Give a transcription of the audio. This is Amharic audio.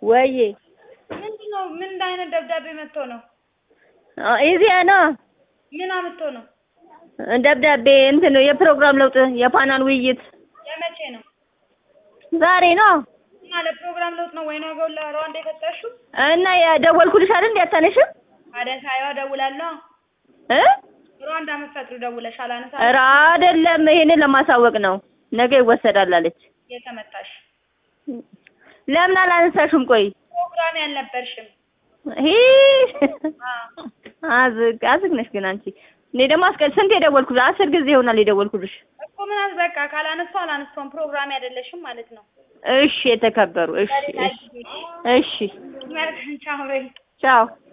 ወይ ምንድነው? ምን አይነት ደብዳቤ መጥቶ ነው? እዚያ ነው። ምን አምጥቶ ነው? ደብዳቤ እንትን ነው የፕሮግራም ለውጥ የፓናል ውይይት የመቼ ነው? ዛሬ ነው። እና ለፕሮግራም ለውጥ ነው ወይ ነገው ለሩዋንዳ የፈጠርሽው? እና የደወልኩልሽ አይደል እንዴ አታነሽም? አደሳይዋ ደውላለሁ እ ሩዋንዳ መፈጥሩ ደውለሽ አላነሳ? ኧረ አይደለም ይሄንን ለማሳወቅ ነው። ነገ ይወሰዳል አለች። የተመታሽ ለምን አላነሳሽም? ቆይ ፕሮግራም ያልነበርሽም አዝግ ነሽ ግን አንቺ። እኔ ደግሞ ስንት የደወልኩልሽ? 10 ጊዜ ይሆናል የደወልኩልሽ እኮ ምን አዝበቃ ካላነሳው አላነሳውም ፕሮግራም አይደለሽም ማለት ነው። እሺ የተከበሩ እሺ መልካም ቻው በይ። ቻው